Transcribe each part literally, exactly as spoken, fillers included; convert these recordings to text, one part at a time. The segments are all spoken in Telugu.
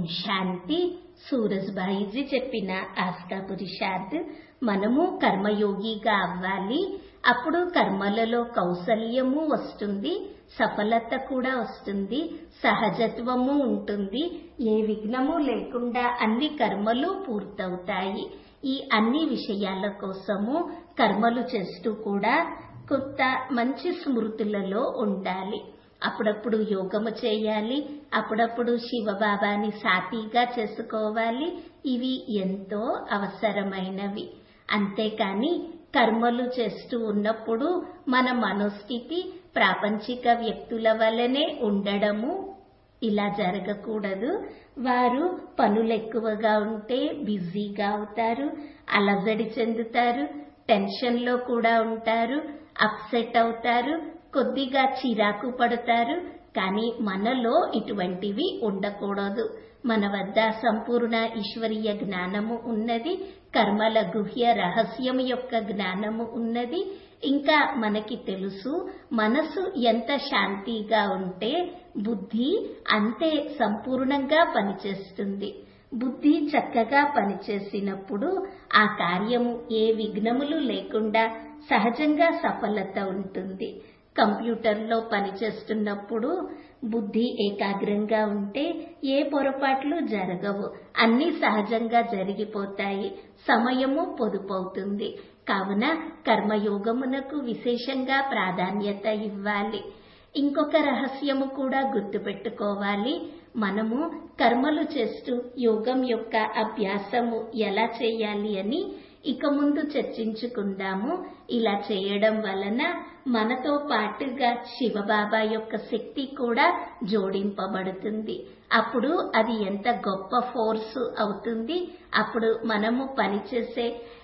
శాంతి. సూరజ్భాయిజీ చెప్పిన ఆస్కా పురుషార్థ్. మనము కర్మయోగిగా అవ్వాలి. అప్పుడు కర్మలలో కౌశల్యము వస్తుంది, సఫలత కూడా వస్తుంది, సహజత్వము ఉంటుంది. ఏ విఘ్నము లేకుండా అన్ని కర్మలు పూర్తవుతాయి. ఈ అన్ని విషయాల కోసము కర్మలు చేస్తూ కూడా కొత్త మంచి స్మృతులలో ఉండాలి. అప్పుడప్పుడు యోగము చేయాలి, అప్పుడప్పుడు శివబాబాని సాటిగా చేసుకోవాలి. ఇవి ఎంతో అవసరమైనవి. అంతేకాని కర్మలు చేస్తూ ఉన్నప్పుడు మన మనోస్థితి ప్రాపంచిక వ్యక్తుల వలనే ఉండడము ఇలా జరగకూడదు. వారు పనులు ఎక్కువగా ఉంటే బిజీగా అవుతారు, అలజడి చెందుతారు, టెన్షన్ లో కూడా ఉంటారు, అప్సెట్ అవుతారు, కొద్దిగా చిరాకు పడతారు. కానీ మనలో ఇటువంటివి ఉండకూడదు. మన వద్ద సంపూర్ణ ఈశ్వరీయ జ్ఞానము ఉన్నది, కర్మల గుహ్య రహస్యం యొక్క జ్ఞానము ఉన్నది. ఇంకా మనకి తెలుసు, మనసు ఎంత శాంతిగా ఉంటే బుద్ధి అంతే సంపూర్ణంగా పనిచేస్తుంది. బుద్ధి చక్కగా పనిచేసినప్పుడు ఆ కార్యము ఏ విఘ్నములు లేకుండా సహజంగా సఫలత ఉంటుంది. కంప్యూటర్లో పనిచేస్తున్నప్పుడు బుద్ధి ఏకాగ్రంగా ఉంటే ఏ పొరపాట్లు జరగవు, అన్ని సహజంగా జరిగిపోతాయి, సమయము పొదుపవుతుంది. కావున కర్మయోగమునకు విశేషంగా ప్రాధాన్యత ఇవ్వాలి. ఇంకొక రహస్యము కూడా గుర్తుపెట్టుకోవాలి. మనము కర్మలు చేస్తూ యోగం యొక్క అభ్యాసము ఎలా చేయాలి అని ఇక ముందు చర్చించుకుందాము. ఇలా చేయడం వలన మనతో పాటుగా శివబాబా యొక్క శక్తి కూడా జోడింపబడుతుంది. అప్పుడు అది ఎంత గొప్ప ఫోర్స్ అవుతుంది. అప్పుడు మనము పనిచేసే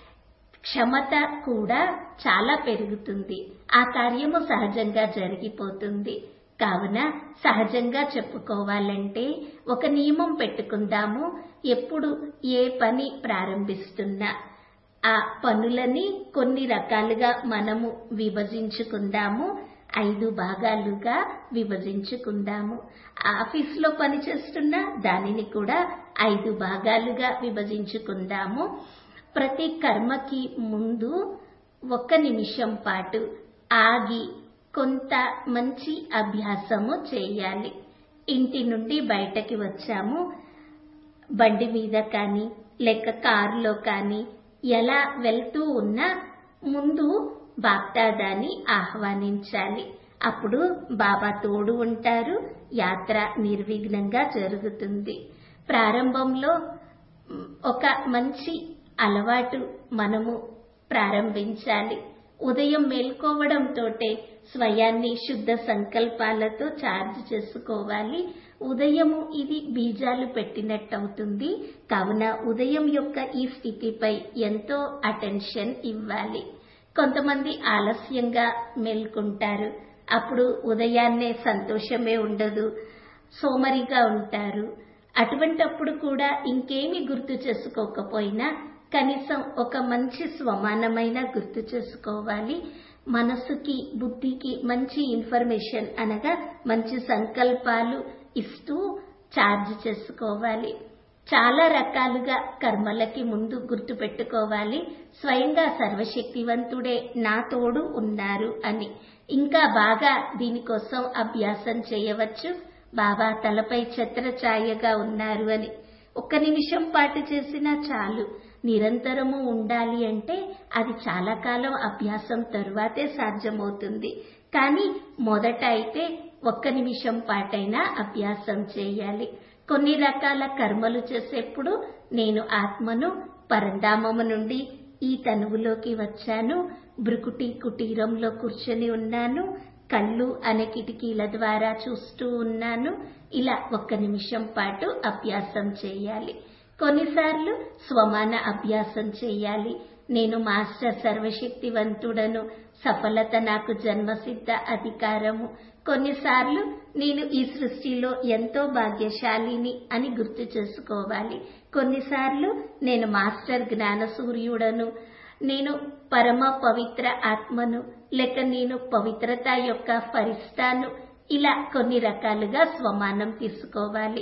క్షమత కూడా చాలా పెరుగుతుంది. ఆ కార్యము సహజంగా జరిగిపోతుంది. కావున సహజంగా చెప్పుకోవాలంటే ఒక నియమం పెట్టుకుందాము. ఎప్పుడు ఏ పని ప్రారంభిస్తున్నా ఆ పనులని కొన్ని రకాలుగా మనము విభజించుకుందాము. ఐదు భాగాలుగా విభజించుకుందాము. ఆఫీస్లో పనిచేస్తున్నా దానిని కూడా ఐదు భాగాలుగా విభజించుకుందాము. ప్రతి కర్మకి ముందు ఒక్క నిమిషం పాటు ఆగి కొంత మంచి అభ్యాసము చేయాలి. ఇంటి నుండి బయటకి వచ్చాము, బండి మీద కానీ లేక కారులో కానీ ఎలా వెళ్తూ ఉన్నా ముందు బాప్దాదాని ఆహ్వానించాలి. అప్పుడు బాబా తోడు ఉంటారు, యాత్ర నిర్విఘ్నంగా జరుగుతుంది. ప్రారంభంలో ఒక మంచి అలవాటు మనము ప్రారంభించాలి. ఉదయం మేల్కోవడంతోటే స్వయాన్ని శుద్ధ సంకల్పాలతో ఛార్జ్ చేసుకోవాలి. ఉదయము ఇది బీజాలు పెట్టినట్టవుతుంది. కావున ఉదయం యొక్క ఈ స్థితిపై ఎంతో అటెన్షన్ ఇవ్వాలి. కొంతమంది ఆలస్యంగా మేల్కుంటారు. అప్పుడు ఉదయాన్నే సంతోషమే ఉండదు, సోమరిగా ఉంటారు. అటువంటప్పుడు కూడా ఇంకేమి గుర్తు చేసుకోకపోయినా కనీసం ఒక మంచి స్వమానమైన గుర్తు చేసుకోవాలి. మనసుకి బుద్ధికి మంచి ఇన్ఫర్మేషన్ అనగా మంచి సంకల్పాలు ఇస్తూ ఛార్జ్ చేసుకోవాలి. చాలా రకాలుగా కర్మలకి ముందు గుర్తు పెట్టుకోవాలి. స్వయంగా సర్వశక్తివంతుడే నా తోడు ఉన్నారు అని. ఇంకా బాగా దీనికోసం అభ్యాసం చేయవచ్చు. బాబా తలపై ఛత్రఛాయగా ఉన్నారు అని ఒక్క నిమిషం పాటు చేసినా చాలు. నిరంతరము ఉండాలి అంటే అది చాలా కాలం అభ్యాసం తరువాతే సాధ్యమవుతుంది. కానీ మొదట అయితే ఒక్క నిమిషం పాటైనా అభ్యాసం చేయాలి. కొన్ని రకాల కర్మలు చేసేప్పుడు నేను ఆత్మను, పరంధామము నుండి ఈ తనువులోకి వచ్చాను, భృకుటి కుటీరంలో కూర్చొని ఉన్నాను, కళ్ళు అనే కిటికీల ద్వారా చూస్తూ ఉన్నాను. ఇలా ఒక్క నిమిషం పాటు అభ్యాసం చేయాలి. కొన్నిసార్లు స్వమాన అభ్యాసం చేయాలి. నేను మాస్టర్ సర్వశక్తివంతుడను, సఫలత నాకు జన్మసిద్ధ అధికారము. కొన్నిసార్లు నేను ఈ సృష్టిలో ఎంతో భాగ్యశాలిని అని గుర్తు చేసుకోవాలి. కొన్నిసార్లు నేను మాస్టర్ జ్ఞాన సూర్యుడను, నేను పరమ పవిత్ర ఆత్మను, లేక నేను పవిత్రత యొక్క ఫరిస్తాను. ఇలా కొన్ని రకాలుగా స్వమానం తీసుకోవాలి.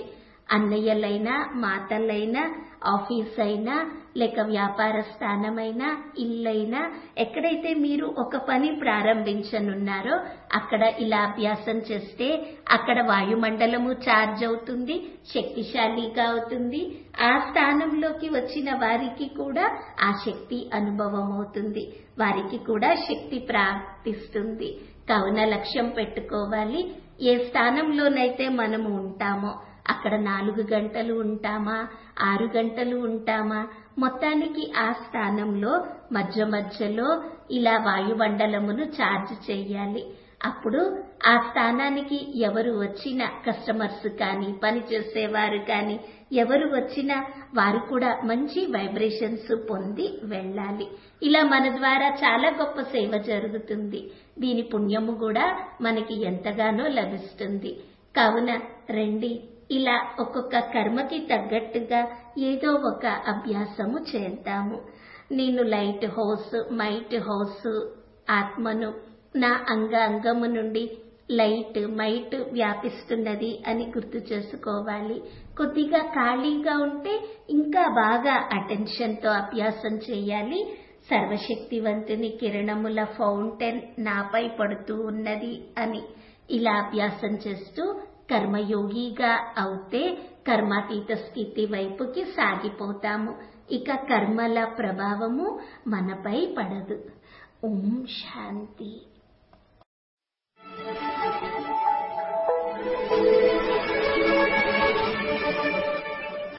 అన్నయ్యలైనా మాతలైనా ఆఫీస్ అయినా లేక వ్యాపార స్థానమైనా ఇల్లైనా ఎక్కడైతే మీరు ఒక పని ప్రారంభించనున్నారో అక్కడ ఇలా అభ్యాసం చేస్తే అక్కడ వాయుమండలము ఛార్జ్ అవుతుంది, శక్తిశాలిగా అవుతుంది. ఆ స్థానంలోకి వచ్చిన వారికి కూడా ఆ శక్తి అనుభవం అవుతుంది, వారికి కూడా శక్తి ప్రాప్తిస్తుంది. కావున లక్ష్యం పెట్టుకోవాలి. ఏ స్థానంలోనైతే మనము ఉంటామో అక్కడ నాలుగు గంటలు ఉంటామా, ఆరు గంటలు ఉంటామా, మొత్తానికి ఆ స్థానంలో మధ్య మధ్యలో ఇలా వాయుమండలమును ఛార్జ్ చేయాలి. అప్పుడు ఆ స్థానానికి ఎవరు వచ్చినా, కస్టమర్స్ కానీ పనిచేసేవారు కానీ ఎవరు వచ్చినా వారు కూడా మంచి వైబ్రేషన్స్ పొంది వెళ్ళాలి. ఇలా మన ద్వారా చాలా గొప్ప సేవ జరుగుతుంది. దీని పుణ్యము కూడా మనకి ఎంతగానో లభిస్తుంది. కావున రండి, ఇలా ఒక్కొక్క కర్మకి తగ్గట్టుగా ఏదో ఒక అభ్యాసము చేద్దాము. నేను లైట్ హౌస్, మైట్ హౌస్ ఆత్మను, నా అంగ అంగము నుండి లైట్ మైట్ వ్యాపిస్తున్నది అని గుర్తు చేసుకోవాలి. కొద్దిగా ఖాళీగా ఉంటే ఇంకా బాగా అటెన్షన్ తో అభ్యాసం చేయాలి. సర్వశక్తివంతుని కిరణముల ఫౌంటైన్ నాపై పడుతూ ఉన్నది అని ఇలా అభ్యాసం చేస్తూ కర్మయోగిగా అవుతే కర్మాతీత స్థితి వైపుకి సాగిపోతాము. ఇక కర్మల ప్రభావము మనపై పడదు. ఓం శాంతి.